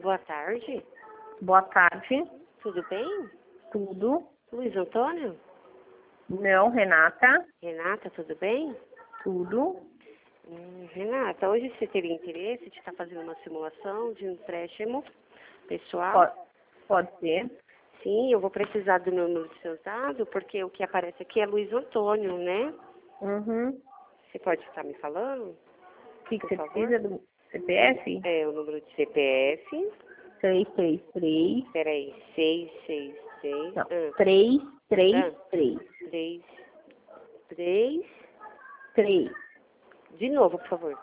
Boa tarde. Boa tarde. Tudo bem? Tudo? Luiz Antônio? Não, Renata. Renata, tudo bem? Tudo? Renata, hoje você teria interesse de estar fazendo uma simulação de um empréstimo pessoal? Pode ser. Sim, eu vou precisar do meu número de seus dados, porque o que aparece aqui é Luiz Antônio, né? Uhum. Você pode estar me falando? O que Por você favor? precisa do CPF? É, o número de CPF. 333. Peraí, 666. Não, 333. 3, 3. 3. De novo, por favor.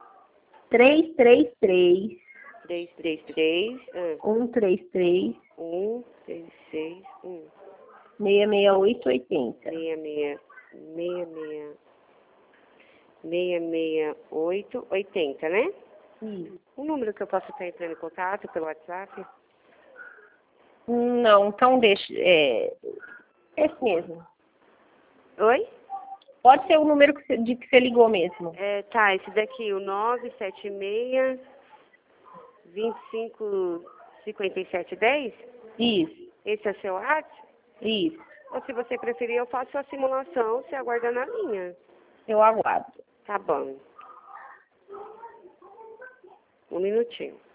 333. 333. 133. 1, 6, 6, 1. 66880. 66880, né? Isso. O número que eu posso estar entrando em contato pelo WhatsApp? Não, então deixa. Esse mesmo. Oi? Pode ser o número de que você ligou mesmo. Tá, esse daqui, o 976 25 57 10? Isso. Esse é o seu WhatsApp? Isso. Ou se você preferir, eu faço a simulação, você aguarda na linha. Eu aguardo. Tá bom. Um minutinho.